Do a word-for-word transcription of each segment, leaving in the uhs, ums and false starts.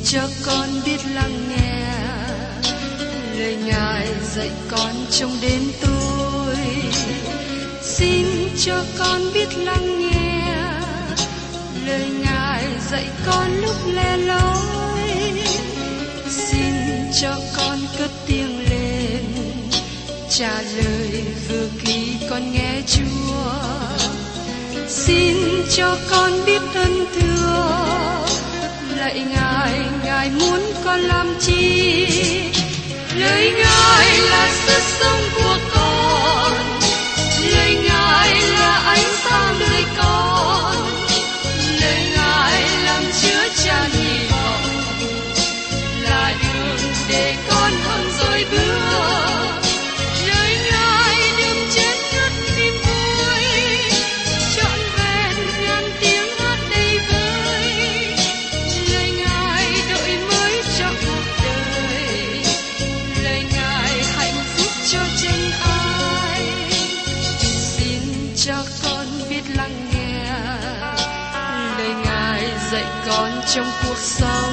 cho con biết lắng nghe lời Ngài dạy con trong đêm tối. Xin cho con biết lắng nghe lời Ngài dạy con lúc le lối. Xin cho con cất tiếng lên trả lời vừa khi con nghe Chúa. Xin cho con biết ơn thưa lạy Ngài, Ngài muốn con làm chi? Lời Ngài là sức sống của con, lời Ngài là ánh sáng đời con, lời Ngài làm chứa chan hy vọng, là đường để con hơn rồi bước. Lời Ngài đừng chết ngất niềm vui, trọn vẹn ngàn tiếng hát đầy vơi. Lời Ngài đổi mới cho cuộc đời, lời Ngài hạnh phúc cho chân ai. Xin cho con biết lắng nghe lời Ngài dạy con trong cuộc sống.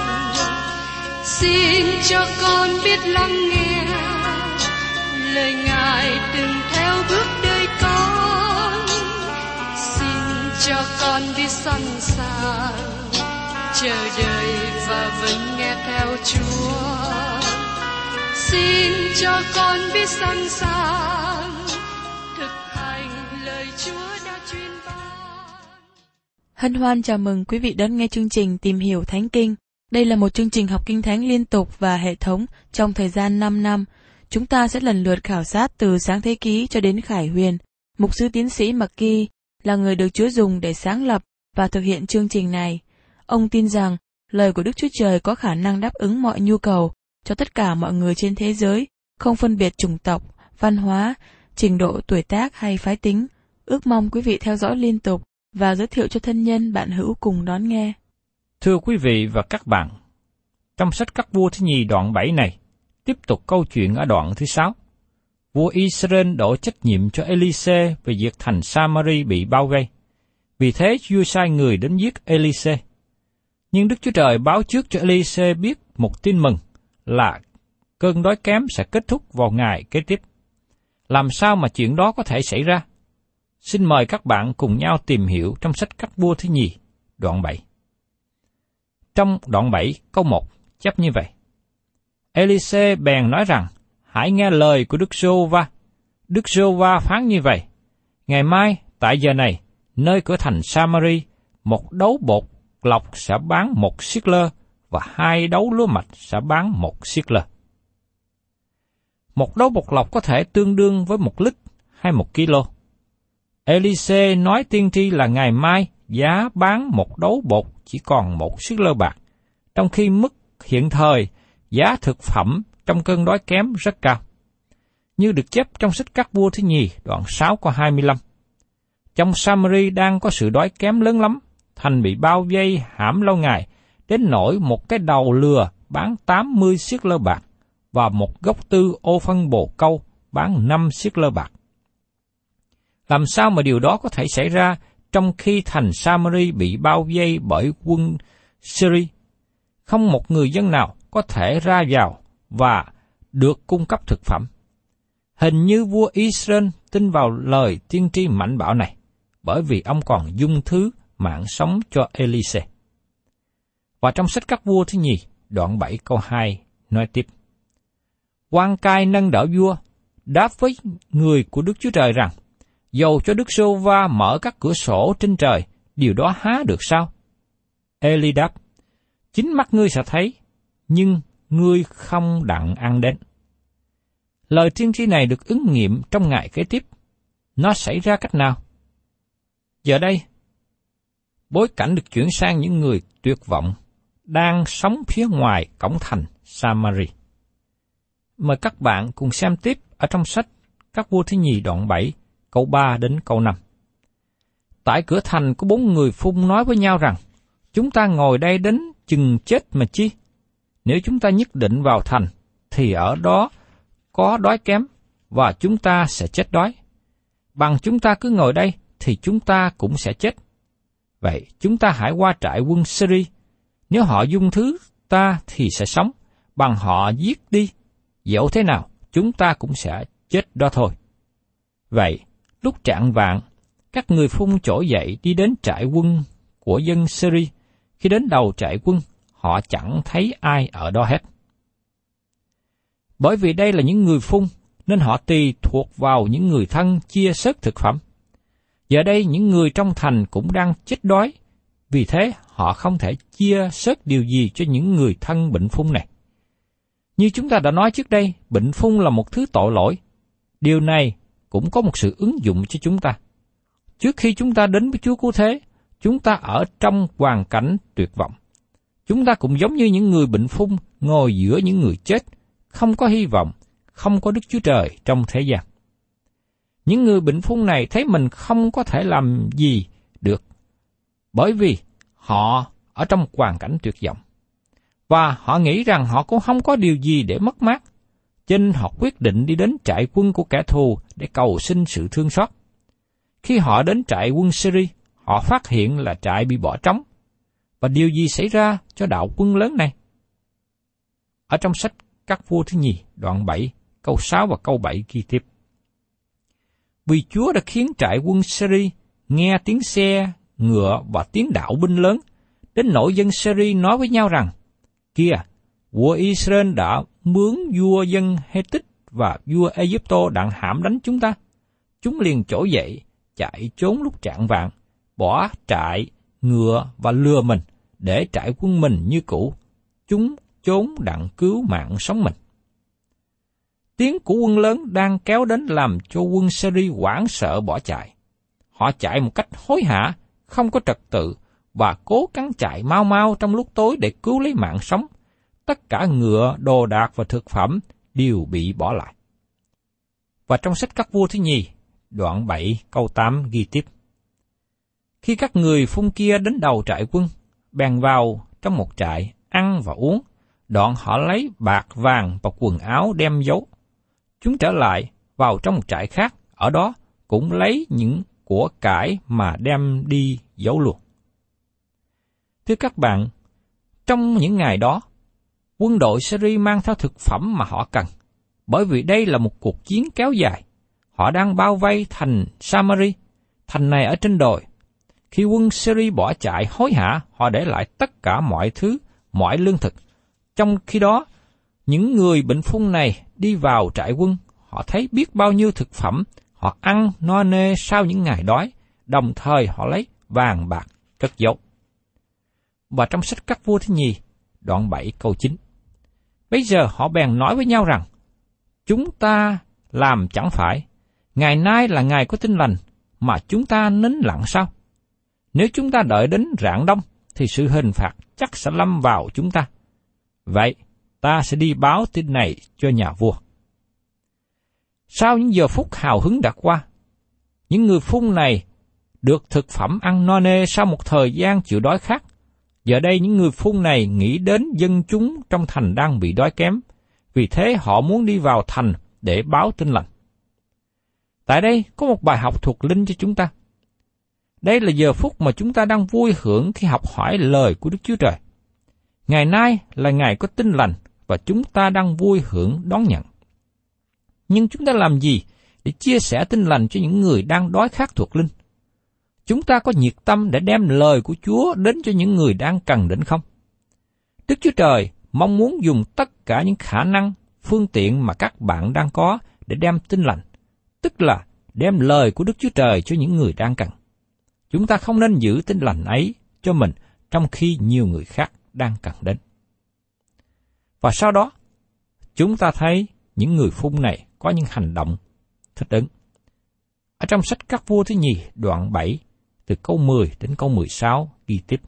Xin cho con biết lắng nghe lời Ngài từng theo bước đời con. Xin cho con biết sẵn sàng chờ đợi và vẫn nghe theo Chúa. Xin cho con biết sẵn sàng thực hành lời Chúa đã truyền ban. Hân hoan chào mừng quý vị đón nghe chương trình Tìm hiểu Thánh Kinh. Đây là một chương trình học Kinh Thánh liên tục và hệ thống trong thời gian năm năm. Chúng ta sẽ lần lượt khảo sát từ Sáng Thế Ký cho đến Khải Huyền. Mục sư tiến sĩ McGee là người được Chúa dùng để sáng lập và thực hiện chương trình này. Ông tin rằng lời của Đức Chúa Trời có khả năng đáp ứng mọi nhu cầu cho tất cả mọi người trên thế giới, không phân biệt chủng tộc, văn hóa, trình độ tuổi tác hay phái tính. Ước mong quý vị theo dõi liên tục và giới thiệu cho thân nhân bạn hữu cùng đón nghe. Thưa quý vị và các bạn, trong sách Các Vua thứ nhì đoạn bảy này, tiếp tục câu chuyện ở đoạn thứ sáu. Vua Israel đổ trách nhiệm cho Elise về việc thành Samari bị bao vây. Vì thế, vua sai người đến giết Elise. Nhưng Đức Chúa Trời báo trước cho Elise biết một tin mừng là cơn đói kém sẽ kết thúc vào ngày kế tiếp. Làm sao mà chuyện đó có thể xảy ra? Xin mời các bạn cùng nhau tìm hiểu trong sách Các Vua thứ nhì, đoạn bảy. Trong đoạn bảy, câu một, chép như vậy. Elise bèn nói rằng, hãy nghe lời của Đức Giê-hô-va. Đức Giê-hô-va phán như vậy. Ngày mai, tại giờ này, nơi cửa thành Samari, một đấu bột lọc sẽ bán một siết lơ, và hai đấu lúa mạch sẽ bán một siết lơ. Một đấu bột lọc có thể tương đương với một lít hay một kilo. Elise nói tiên tri là ngày mai giá bán một đấu bột chỉ còn một siết lơ bạc, trong khi mức hiện thời giá thực phẩm trong cơn đói kém rất cao. Như được chép trong sách Các Vua thứ nhì, đoạn sáu câu hai mươi lăm. Trong Samari đang có sự đói kém lớn lắm, thành bị bao vây hãm lâu ngày, đến nỗi một cái đầu lừa bán tám mươi siết lơ bạc, và một gốc tư ô phân bồ câu bán năm siết lơ bạc. Làm sao mà điều đó có thể xảy ra trong khi thành Samari bị bao vây bởi quân Syria? Không một người dân nào có thể ra vào và được cung cấp thực phẩm. Hình như vua Israel tin vào lời tiên tri mạnh bạo này, bởi vì ông còn dung thứ mạng sống cho Elise. Và trong sách Các Vua thứ nhì, đoạn bảy câu hai, nói tiếp. Quan cai nâng đỡ vua, đáp với người của Đức Chúa Trời rằng, dầu cho Đức Giê-hô-va mở các cửa sổ trên trời, điều đó há được sao? Eli đáp, chính mắt ngươi sẽ thấy, nhưng ngươi không đặng ăn đến. Lời tiên tri này được ứng nghiệm trong ngày kế tiếp. Nó xảy ra cách nào? Giờ đây, bối cảnh được chuyển sang những người tuyệt vọng, đang sống phía ngoài cổng thành Samari. Mời các bạn cùng xem tiếp ở trong sách Các Vua thứ nhì đoạn bảy, câu ba đến câu năm. Tại cửa thành có bốn người phun nói với nhau rằng, chúng ta ngồi đây đến chừng chết mà chi? Nếu chúng ta nhất định vào thành, thì ở đó có đói kém, và chúng ta sẽ chết đói. Bằng chúng ta cứ ngồi đây, thì chúng ta cũng sẽ chết. Vậy chúng ta hãy qua trại quân Syria. Nếu họ dung thứ ta thì sẽ sống, bằng họ giết đi, dẫu thế nào, chúng ta cũng sẽ chết đó thôi. Vậy, lúc trạng vạng, các người phun trỗi dậy đi đến trại quân của dân Syria. Khi đến đầu trại quân, họ chẳng thấy ai ở đó hết. Bởi vì đây là những người phun, nên họ tùy thuộc vào những người thân chia sớt thực phẩm. Giờ đây những người trong thành cũng đang chết đói, vì thế họ không thể chia sớt điều gì cho những người thân bệnh phun này. Như chúng ta đã nói trước đây, bệnh phun là một thứ tội lỗi. Điều này cũng có một sự ứng dụng cho chúng ta. Trước khi chúng ta đến với Chúa Cứu Thế, chúng ta ở trong hoàn cảnh tuyệt vọng. Chúng ta cũng giống như những người bệnh phun ngồi giữa những người chết, không có hy vọng, không có Đức Chúa Trời trong thế gian. Những người bệnh phun này thấy mình không có thể làm gì được, bởi vì họ ở trong hoàn cảnh tuyệt vọng. Và họ nghĩ rằng họ cũng không có điều gì để mất mát, cho nên họ quyết định đi đến trại quân của kẻ thù để cầu xin sự thương xót. Khi họ đến trại quân Syria, họ phát hiện là trại bị bỏ trống. Và điều gì xảy ra cho đạo quân lớn này? Ở trong sách Các Vua thứ nhì, đoạn bảy, câu sáu và câu bảy ghi tiếp. Vì Chúa đã khiến trại quân Syria nghe tiếng xe, ngựa và tiếng đạo binh lớn, đến nỗi dân Syria nói với nhau rằng, kia, vua Israel đã mướn vua dân Hethit và vua Egypto đặng hãm đánh chúng ta. Chúng liền trỗi dậy, chạy trốn lúc trạng vạng, bỏ trại, ngựa và lừa mình, để trại quân mình như cũ. Chúng trốn đặng cứu mạng sống mình. Tiếng của quân lớn đang kéo đến làm cho quân Syria hoảng sợ bỏ chạy. Họ chạy một cách hối hả, không có trật tự, và cố gắng chạy mau mau trong lúc tối để cứu lấy mạng sống. Tất cả ngựa, đồ đạc và thực phẩm đều bị bỏ lại. Và trong sách Các Vua thứ nhì, đoạn bảy câu tám ghi tiếp. Khi các người phun kia đến đầu trại quân, bèn vào trong một trại, ăn và uống, đoạn họ lấy bạc vàng và quần áo đem giấu. Chúng trở lại vào trong một trại khác, ở đó cũng lấy những của cải mà đem đi giấu luôn. Thưa các bạn, trong những ngày đó, quân đội Syria mang theo thực phẩm mà họ cần, bởi vì đây là một cuộc chiến kéo dài. Họ đang bao vây thành Samari, thành này ở trên đồi. Khi quân Syria bỏ chạy hối hả, họ để lại tất cả mọi thứ, mọi lương thực. Trong khi đó, những người bệnh phun này đi vào trại quân, họ thấy biết bao nhiêu thực phẩm, họ ăn no nê sau những ngày đói, đồng thời họ lấy vàng bạc cất giấu. Và trong sách Các Vua thứ nhì, đoạn bảy câu chín. Bây giờ họ bèn nói với nhau rằng, chúng ta làm chẳng phải, ngày nay là ngày có tin lành, mà chúng ta nín lặng sao? Nếu chúng ta đợi đến rạng đông, thì sự hình phạt chắc sẽ lâm vào chúng ta. Vậy, ta sẽ đi báo tin này cho nhà vua. Sau những giờ phút hào hứng đã qua, những người phun này được thực phẩm ăn no nê sau một thời gian chịu đói khát. Giờ đây những người phun này nghĩ đến dân chúng trong thành đang bị đói kém, vì thế họ muốn đi vào thành để báo tin lành. Tại đây có một bài học thuộc linh cho chúng ta. Đây là giờ phút mà chúng ta đang vui hưởng khi học hỏi lời của Đức Chúa Trời. Ngày nay là ngày có tin lành và chúng ta đang vui hưởng đón nhận. Nhưng chúng ta làm gì để chia sẻ tin lành cho những người đang đói khát thuộc linh? Chúng ta có nhiệt tâm để đem lời của Chúa đến cho những người đang cần đến không? Đức Chúa Trời mong muốn dùng tất cả những khả năng, phương tiện mà các bạn đang có để đem tin lành, tức là đem lời của Đức Chúa Trời cho những người đang cần. Chúng ta không nên giữ tin lành ấy cho mình trong khi nhiều người khác đang cần đến. Và sau đó, chúng ta thấy những người phun này có những hành động thích ứng. Ở trong sách Các Vua thứ nhì, đoạn bảy, từ câu mười đến câu mười sáu ghi tiếp.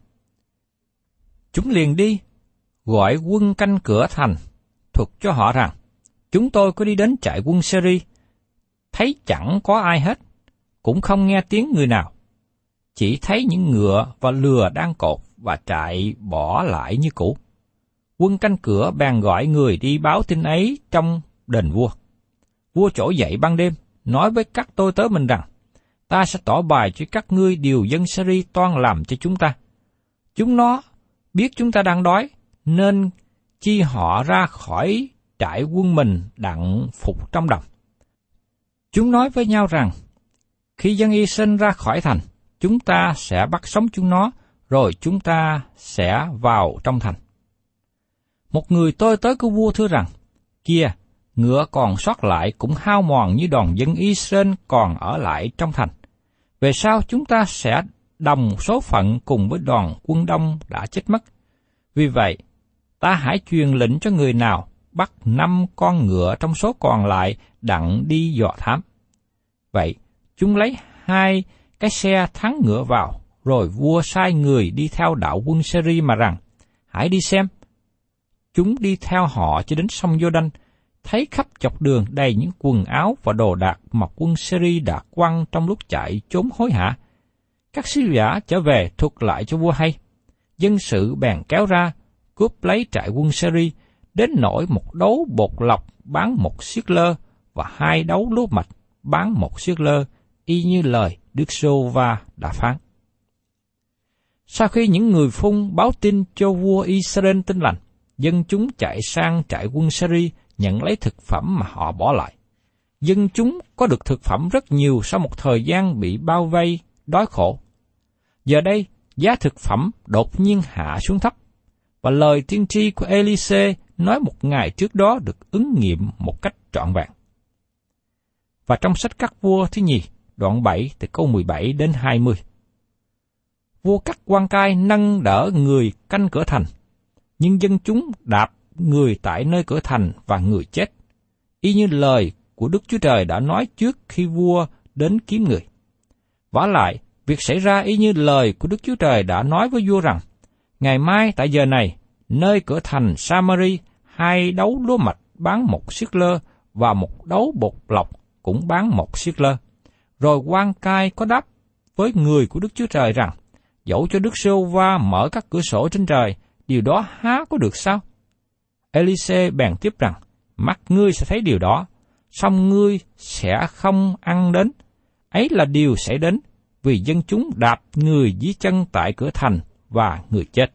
Chúng liền đi, gọi quân canh cửa thành, thuật cho họ rằng, chúng tôi có đi đến trại quân Syria, thấy chẳng có ai hết, cũng không nghe tiếng người nào. Chỉ thấy những ngựa và lừa đang cột và trại bỏ lại như cũ. Quân canh cửa bèn gọi người đi báo tin ấy trong đền vua. Vua trỗi dậy ban đêm, nói với các tôi tớ mình rằng, ta sẽ tỏ bài cho các ngươi điều dân Syria toan làm cho chúng ta. Chúng nó biết chúng ta đang đói, nên chi họ ra khỏi trại quân mình đặng phục trong đồng. Chúng nói với nhau rằng, khi dân Israel ra khỏi thành, chúng ta sẽ bắt sống chúng nó, rồi chúng ta sẽ vào trong thành. Một người tôi tới của vua thưa rằng, kia, ngựa còn sót lại cũng hao mòn như đoàn dân Israel còn ở lại trong thành. Về sau chúng ta sẽ đồng số phận cùng với đoàn quân đông đã chết mất. Vì vậy, ta hãy truyền lệnh cho người nào bắt năm con ngựa trong số còn lại đặng đi dò thám. Vậy, chúng lấy hai cái xe thắng ngựa vào, rồi vua sai người đi theo đạo quân Seri mà rằng, hãy đi xem. Chúng đi theo họ cho đến sông Giô-đanh, thấy khắp dọc đường đầy những quần áo và đồ đạc mà quân Seri đã quăng trong lúc chạy trốn hối hả. Các sứ giả trở về thuật lại cho vua hay. Dân sự bèn kéo ra, cướp lấy trại quân Seri, đến nỗi một đấu bột lọc bán một siết lơ và hai đấu lúa mạch bán một siết lơ, y như lời Đức Giê-hô-va đã phán. Sau khi những người phun báo tin cho vua Israel tin lành, dân chúng chạy sang trại quân Seri nhận lấy thực phẩm mà họ bỏ lại. Dân chúng có được thực phẩm rất nhiều sau một thời gian bị bao vây, đói khổ. Giờ đây, giá thực phẩm đột nhiên hạ xuống thấp, và lời tiên tri của Ê-li-xê nói một ngày trước đó được ứng nghiệm một cách trọn vẹn. Và trong sách Các Vua thứ nhì, đoạn bảy từ câu mười bảy đến hai mươi. Vua cắt quan cai nâng đỡ người canh cửa thành, nhưng dân chúng đạp người tại nơi cửa thành và người chết, y như lời của Đức Chúa Trời đã nói trước khi vua đến kiếm người. Vả lại, việc xảy ra y như lời của Đức Chúa Trời đã nói với vua rằng, ngày mai tại giờ này, nơi cửa thành Samari, hai đấu lúa mạch bán một siết lơ và một đấu bột lọc cũng bán một siết lơ. Rồi quan cai có đáp với người của Đức Chúa Trời rằng, dẫu cho Đức Giê-hô-va mở các cửa sổ trên trời, điều đó há có được sao? Ê-li-xê bèn tiếp rằng, mắt ngươi sẽ thấy điều đó, song ngươi sẽ không ăn đến. Ấy là điều sẽ đến, vì dân chúng đạp người dưới chân tại cửa thành và người chết.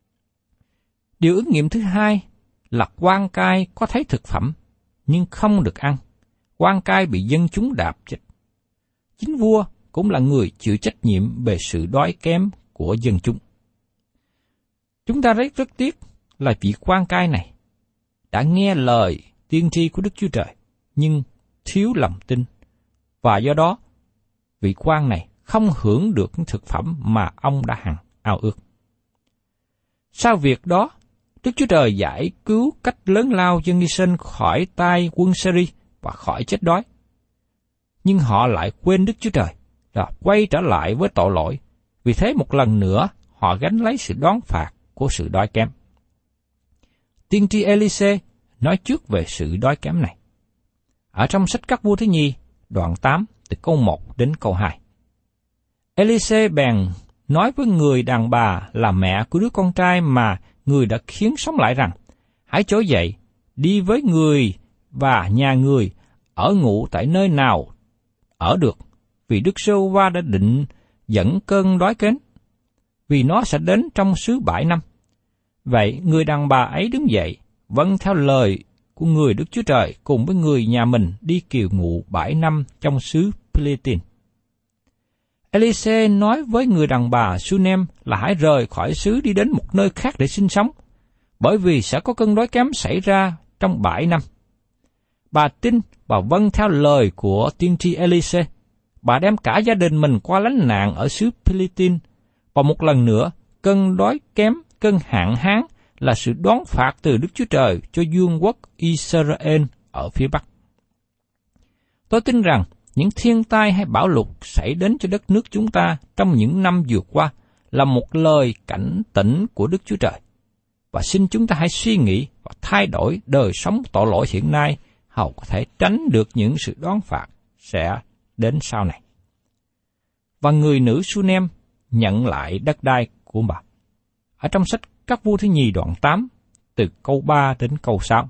Điều ứng nghiệm thứ hai là quan cai có thấy thực phẩm, nhưng không được ăn. Quan cai bị dân chúng đạp chết. Chính vua cũng là người chịu trách nhiệm về sự đói kém của dân chúng. Chúng ta rất rất tiếc là vị quan cai này đã nghe lời tiên tri của Đức Chúa Trời, nhưng thiếu lòng tin, và do đó vị quan này không hưởng được những thực phẩm mà ông đã hằng ao ước. Sau việc đó, Đức Chúa Trời giải cứu cách lớn lao dân Israel khỏi tay quân Seri và khỏi chết đói. Nhưng họ lại quên Đức Chúa Trời, và quay trở lại với tội lỗi. Vì thế một lần nữa, họ gánh lấy sự đoán phạt của sự đói kém. Tiên tri Ê-li-xê nói trước về sự đói kém này. Ở trong sách Các Vua thứ nhì, đoạn tám, từ câu một đến câu hai. Ê-li-xê bèn nói với người đàn bà là mẹ của đứa con trai mà người đã khiến sống lại rằng, hãy trỗi dậy, đi với người và nhà người, ở ngụ tại nơi nào ở được, vì Đức Giê-hô-va đã định dẫn cơn đói kém, vì nó sẽ đến trong xứ bãi năm. Vậy người đàn bà ấy đứng dậy, vâng theo lời của người Đức Chúa Trời cùng với người nhà mình đi kiều ngụ bãi năm trong xứ Philitin. Ê-li-xê nói với người đàn bà Su-nem là hãy rời khỏi xứ đi đến một nơi khác để sinh sống, bởi vì sẽ có cơn đói kém xảy ra trong bãi năm. Bà tin và vâng theo lời của tiên tri Ê-li-xê. Bà đem cả gia đình mình qua lánh nạn ở xứ Philitin, và một lần nữa, cơn đói kém, cơn hạn hán là sự đón phạt từ Đức Chúa Trời cho vương quốc Israel ở phía Bắc. Tôi tin rằng những thiên tai hay bão lụt xảy đến cho đất nước chúng ta trong những năm vừa qua là một lời cảnh tỉnh của Đức Chúa Trời. Và xin chúng ta hãy suy nghĩ và thay đổi đời sống tội lỗi hiện nay, hầu có thể tránh được những sự đoán phạt sẽ đến sau này. Và người nữ Su-nem nhận lại đất đai của bà. Ở trong sách Các Vua thứ nhì đoạn tám, từ câu ba đến câu sáu.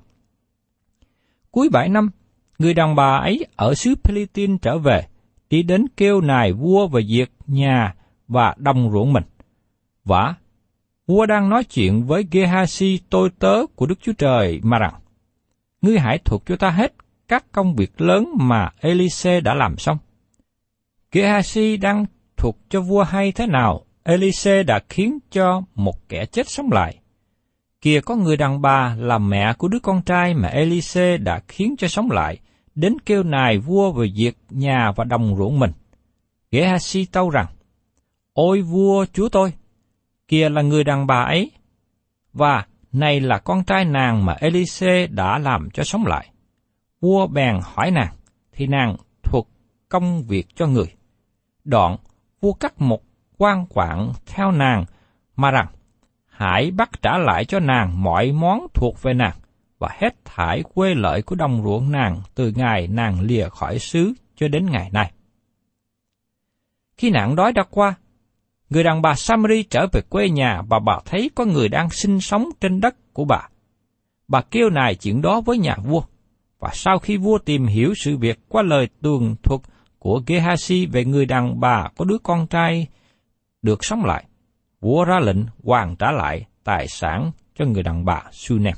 Cuối bảy năm, người đàn bà ấy ở xứ Philitin trở về, đi đến kêu nài vua về việc nhà và đồng ruộng mình. Và Vua đang nói chuyện với Gehazi tôi tớ của Đức Chúa Trời mà rằng, ngươi hãy thuộc cho ta hết các công việc lớn mà Elise đã làm xong. Gehazi đang thuộc cho vua hay thế nào Elise đã khiến cho một kẻ chết sống lại. Kìa có người đàn bà là mẹ của đứa con trai mà Elise đã khiến cho sống lại, đến kêu nài vua về việc nhà và đồng ruộng mình. Gehazi tâu rằng, ôi vua chúa tôi, kìa là người đàn bà ấy, và này là con trai nàng mà Elise đã làm cho sống lại. Vua bèn hỏi nàng, thì nàng thuộc công việc cho người. Đoạn, vua cắt một quan quạng theo nàng, mà rằng, hãy bắt trả lại cho nàng mọi món thuộc về nàng, và hết thải quê lợi của đồng ruộng nàng từ ngày nàng lìa khỏi xứ cho đến ngày nay. Khi nạn đói đã qua, người đàn bà Samari trở về quê nhà và bà thấy có người đang sinh sống trên đất của bà. Bà kêu nài chuyện đó với nhà vua, và sau khi vua tìm hiểu sự việc qua lời tường thuật của Gehazi về người đàn bà có đứa con trai được sống lại, vua ra lệnh hoàn trả lại tài sản cho người đàn bà Sunem.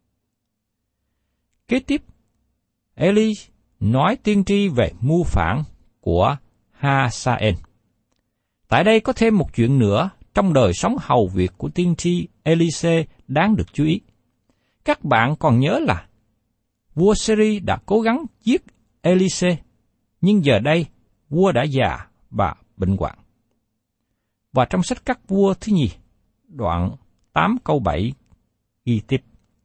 Kế tiếp, Eli nói tiên tri về mưu phản của Hazael. Tại đây có thêm một chuyện nữa trong đời sống hầu việc của tiên tri Elise đáng được chú ý. Các bạn còn nhớ là vua Syria đã cố gắng giết Elise, nhưng giờ đây vua đã già và bệnh hoạn. Và trong sách Các Vua thứ nhì, đoạn tám câu bảy ghi tiếp.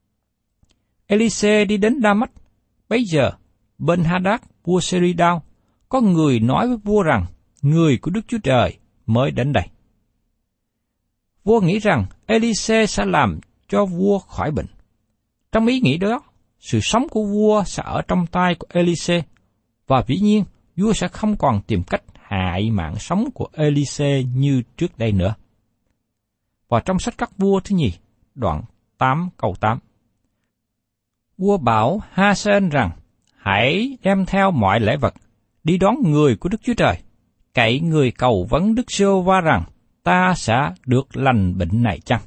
Elise đi đến Đa-mách, bấy giờ bên Hadad vua Syria đao, có người nói với vua rằng người của Đức Chúa Trời mới đến đây. Vua nghĩ rằng Elise sẽ làm cho vua khỏi bệnh. Trong ý nghĩ đó, sự sống của vua sẽ ở trong tay của Elise, và dĩ nhiên vua sẽ không còn tìm cách hại mạng sống của Elise như trước đây nữa. Và trong sách Các Vua thứ nhì, đoạn tám câu tám. Vua bảo Hazael rằng, hãy đem theo mọi lễ vật, đi đón người của Đức Chúa Trời, cậy người cầu vấn Đức Giê-hô-va rằng, ta sẽ được lành bệnh này chăng?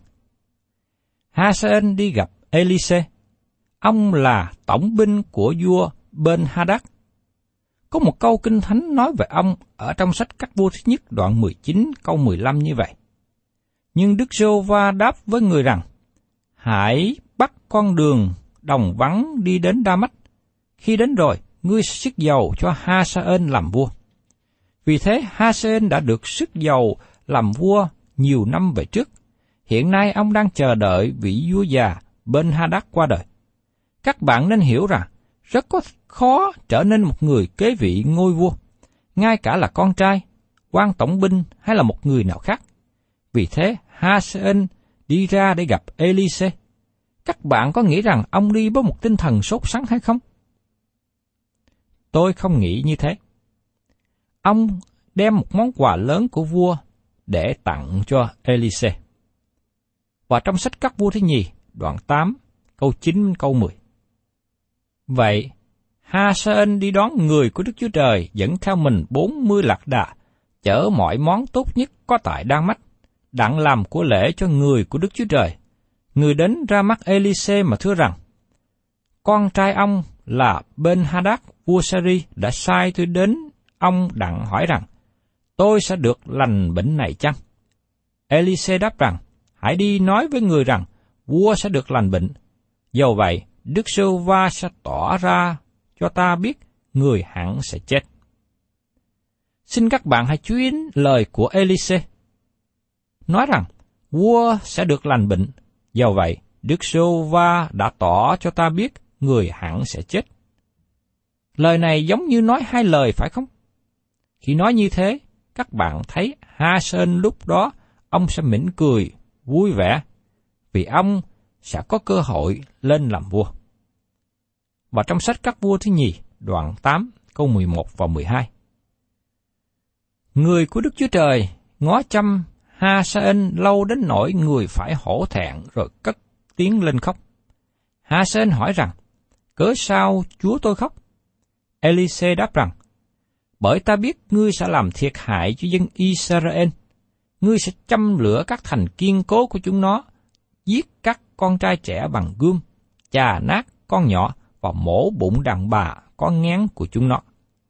Hazael đi gặp Elise. Ông là tổng binh của vua bên Hadad. Có một câu Kinh Thánh nói về ông ở trong sách Các Vua thứ nhất đoạn mười chín câu mười lăm như vậy. Nhưng Đức Giê-hô-va đáp với người rằng, hãy bắt con đường đồng vắng đi đến Đa-mách. Khi đến rồi, ngươi sẽ sức dầu cho Hazael làm vua. Vì thế Hazael đã được sức dầu làm vua nhiều năm về trước. Hiện nay ông đang chờ đợi vị vua già bên Hadad qua đời. Các bạn nên hiểu rằng, rất có khó trở nên một người kế vị ngôi vua, ngay cả là con trai, quan tổng binh hay là một người nào khác. Vì thế, Hazael đi ra để gặp Elise. Các bạn có nghĩ rằng ông đi với một tinh thần sốt sắng hay không? Tôi không nghĩ như thế. Ông đem một món quà lớn của vua để tặng cho Elise. Và trong sách Các Vua thứ nhì, đoạn tám, câu chín, câu mười. Vậy, Hazael đi đón người của Đức Chúa Trời dẫn theo mình bốn mươi lạc đà, chở mọi món tốt nhất có tại Đa-mách, đặng làm của lễ cho người của Đức Chúa Trời. Người đến ra mắt Elise mà thưa rằng, con trai ông là bên Hadad vua Syria đã sai tôi đến ông đặng hỏi rằng, tôi sẽ được lành bệnh này chăng? Elise đáp rằng, hãy đi nói với người rằng, vua sẽ được lành bệnh. Dầu vậy, Đức Giê-hô-va sẽ tỏ ra cho ta biết người hẳn sẽ chết. Xin các bạn hãy chú ý đến lời của Elise. Nói rằng, vua sẽ được lành bệnh. Dầu vậy, Đức Giê-hô-va đã tỏ cho ta biết người hẳn sẽ chết. Lời này giống như nói hai lời phải không? Khi nói như thế, các bạn thấy Hazael lúc đó, ông sẽ mỉm cười, vui vẻ, vì ông sẽ có cơ hội lên làm vua. Và trong sách Các Vua thứ nhì, đoạn tám, câu mười một và mười hai. Người của Đức Chúa Trời ngó chăm Hazael lâu đến nỗi người phải hổ thẹn rồi cất tiếng lên khóc. Hazael hỏi rằng, cớ sao chúa tôi khóc? Elise đáp rằng, bởi ta biết ngươi sẽ làm thiệt hại cho dân Israel. ngươi sẽ châm lửa các thành kiên cố của chúng nó, giết các con trai trẻ bằng gươm, chà nát con nhỏ và mổ bụng đàn bà có ngán của chúng nó.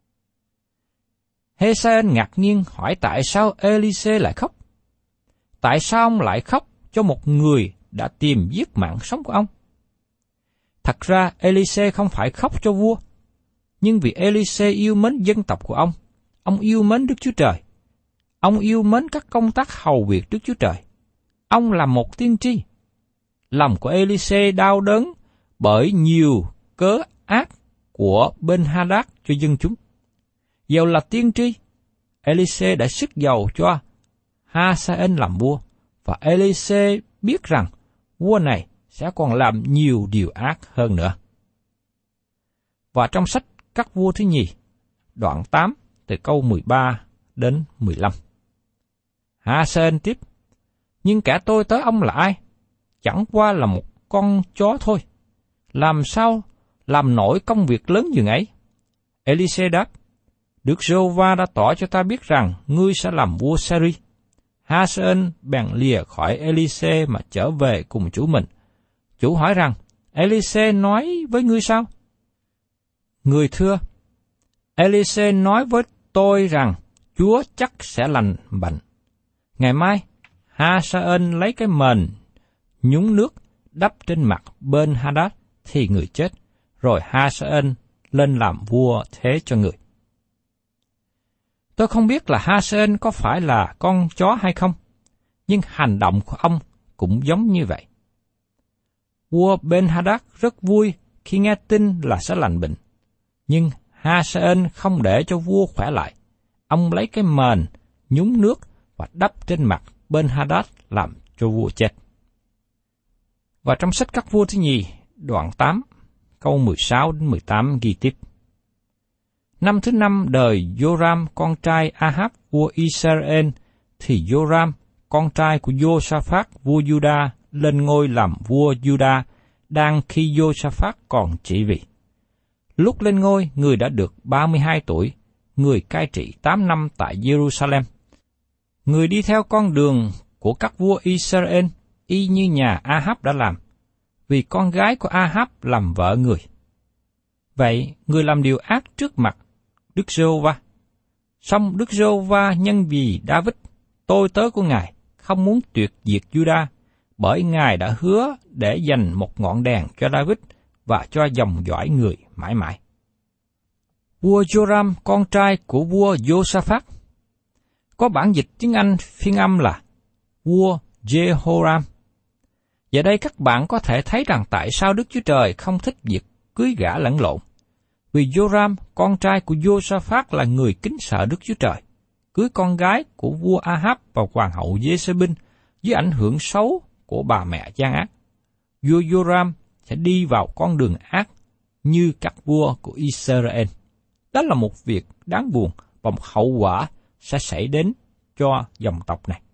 Hazael ngạc nhiên hỏi tại sao Elise lại khóc? Tại sao ông lại khóc cho một người đã tìm giết mạng sống của ông? Thật ra Elise không phải khóc cho vua, nhưng vì Elise yêu mến dân tộc của ông, ông yêu mến Đức Chúa Trời. Ông yêu mến các công tác hầu việc Đức Chúa Trời. Ông là một tiên tri. Lòng của Elise đau đớn bởi nhiều cớ ác của Ben-Hadad cho dân chúng. Dầu là tiên tri, Elise đã sức dầu cho Hazael làm vua, và Elise biết rằng vua này sẽ còn làm nhiều điều ác hơn nữa. Và trong sách Các vua thứ nhì, đoạn tám, từ câu mười ba đến mười lăm. Hazael tiếp, nhưng kẻ tôi tới ông là ai? Chẳng qua là một con chó thôi. Làm sao làm nổi công việc lớn dường ấy? Elise đáp, Đức Giê-hô-va đã tỏ cho ta biết rằng ngươi sẽ làm vua Syri. Hazael bèn lìa khỏi Elise mà trở về cùng chủ mình. Chủ hỏi rằng, Elise nói với ngươi sao? Người thưa, Elise nói với tôi rằng Chúa chắc sẽ lành bệnh. Ngày mai, Hazael lấy cái mền nhúng nước đắp trên mặt Ben-Hadad thì người chết, rồi Hazael lên làm vua thế cho người. Tôi không biết là Hazael có phải là con chó hay không, nhưng hành động của ông cũng giống như vậy. Vua Ben-Hadad rất vui khi nghe tin là sẽ lành bệnh, nhưng Hazael không để cho vua khỏe lại. Ông lấy cái mền nhúng nước và đắp trên mặt Ben-Hadad làm cho vua chết. Và trong sách Các vua thứ nhì, đoạn tám, câu mười sáu đến mười tám ghi tiếp. Năm thứ năm đời Joram con trai Ahab vua Israel, thì Joram con trai của Josaphat vua Juda lên ngôi làm vua Juda, đang khi Josaphat còn trị vì. Lúc lên ngôi, người đã được ba mươi hai tuổi, người cai trị tám năm tại Jerusalem. Người đi theo con đường của các vua Israel, y như nhà Ahab đã làm, vì con gái của Ahab làm vợ người. Vậy, người làm điều ác trước mặt Đức Giê-hô-va. Song Đức Giê-hô-va nhân vì David, tôi tớ của Ngài, không muốn tuyệt diệt Juda, bởi Ngài đã hứa để dành một ngọn đèn cho David và cho dòng dõi người mãi mãi. Vua Joram, con trai của vua Josaphat, có bản dịch tiếng Anh phiên âm là vua Jehoram. Giờ đây các bạn có thể thấy rằng tại sao Đức Chúa Trời không thích việc cưới gả lẫn lộn. Vì Joram, con trai của Josaphat là người kính sợ Đức Chúa Trời, cưới con gái của vua Ahab và hoàng hậu Giê-sê-bin dưới ảnh hưởng xấu của bà mẹ gian ác. Vua Joram sẽ đi vào con đường ác như các vua của Israel. Đó là một việc đáng buồn và một hậu quả sẽ xảy đến cho dòng tộc này.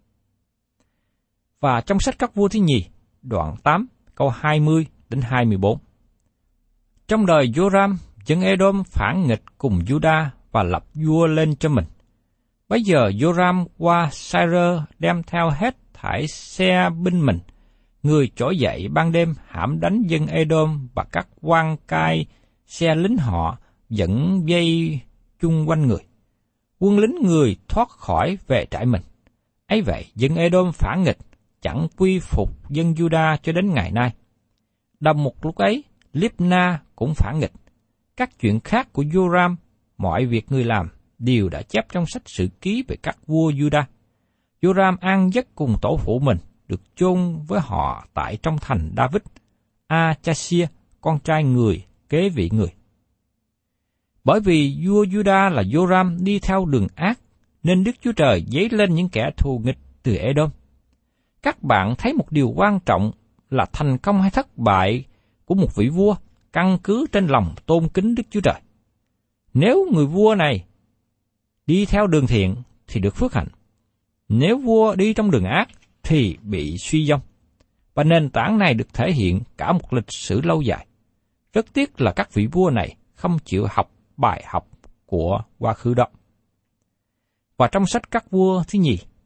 Và trong sách Các vua thứ nhì, đoạn tám, câu hai mươi đến hai mươi bốn. Trong đời Joram, dân Edom phản nghịch cùng Juda và lập vua lên cho mình. Bấy giờ Joram qua Syre đem theo hết thảy xe binh mình, người trỗi dậy ban đêm hãm đánh dân Edom và các quan cai xe lính họ dẫn dây chung quanh người. Quân lính người thoát khỏi về trại mình. Ấy vậy, dân Edom phản nghịch, chẳng quy phục dân Juda cho đến ngày nay. Đồng một lúc ấy, Libna cũng phản nghịch. Các chuyện khác của Joram, mọi việc người làm, đều đã chép trong sách sử ký về các vua Juda. Joram an giấc cùng tổ phụ mình, được chôn với họ tại trong thành David. A-cha-sia, con trai người, kế vị người. Bởi vì vua Juda là Joram đi theo đường ác, nên Đức Chúa Trời dấy lên những kẻ thù nghịch từ Edom. Các bạn thấy một điều quan trọng là thành công hay thất bại của một vị vua căn cứ trên lòng tôn kính Đức Chúa Trời. Nếu người vua này đi theo đường thiện thì được phước hạnh. Nếu vua đi trong đường ác thì bị suy vong. Và nền tảng này được thể hiện cả một lịch sử lâu dài. Rất tiếc là các vị vua này không chịu học bài học của quá khứ đó. Và trong sách Các vua thứ nhì,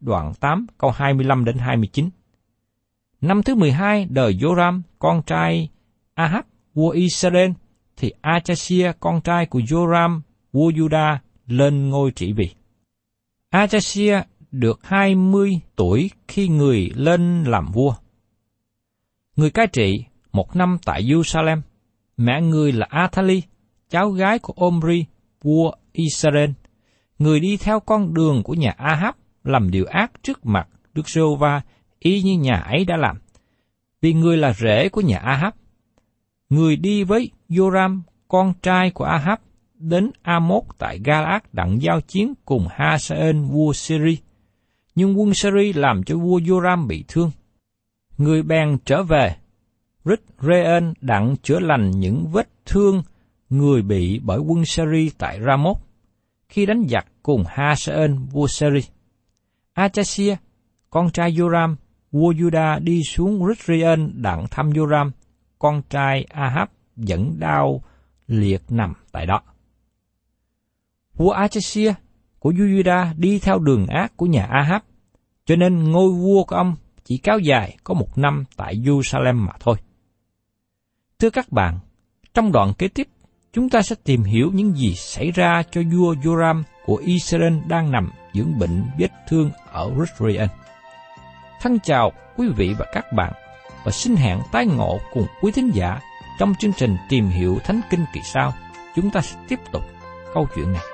đoạn tám câu hai mươi lăm đến hai mươi chín. Năm thứ mười hai đời Joram, con trai Ahab, vua Israel, thì Achazia, con trai của Joram, vua Juda, lên ngôi trị vì. Achazia được hai mươi tuổi khi người lên làm vua. Người cai trị một năm tại Jerusalem. Mẹ người là Athali, cháu gái của Omri, vua Israel. Người đi theo con đường của nhà Ahab, làm điều ác trước mặt Đức Giê-hô-va, y như nhà ấy đã làm. Vì người là rể của nhà Ahab. Người đi với Joram, con trai của Ahab, đến Amos tại Galaad đặng giao chiến cùng Hazael vua Syri. Nhưng quân Syri làm cho vua Joram bị thương. Người bèn trở về, Rít-rê-ên đặng chữa lành những vết thương người bị bởi quân Syri tại Ramoth, khi đánh giặc cùng Hazael vua Syri. Achazia, con trai Joram, vua Juda đi xuống Rít-rê-ên đặng thăm Joram, con trai Ahab vẫn đau liệt nằm tại đó. Vua Achazia của vua Juda đi theo đường ác của nhà Ahab, cho nên ngôi vua của ông chỉ kéo dài có một năm tại Jerusalem mà thôi. Thưa các bạn, trong đoạn kế tiếp, chúng ta sẽ tìm hiểu những gì xảy ra cho vua Joram của Israel đang nằm dưỡng bệnh vết thương ở Rít-rê-ên. Thân chào quý vị và các bạn, và xin hẹn tái ngộ cùng quý thính giả trong chương trình Tìm hiểu Thánh Kinh kỳ sau. Chúng ta sẽ tiếp tục câu chuyện này.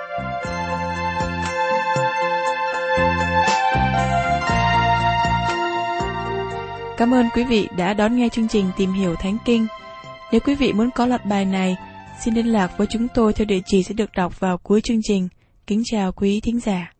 Cảm ơn quý vị đã đón nghe chương trình Tìm hiểu Thánh Kinh. Nếu quý vị muốn có loạt bài này, xin liên lạc với chúng tôi theo địa chỉ sẽ được đọc vào cuối chương trình. Kính chào quý thính giả.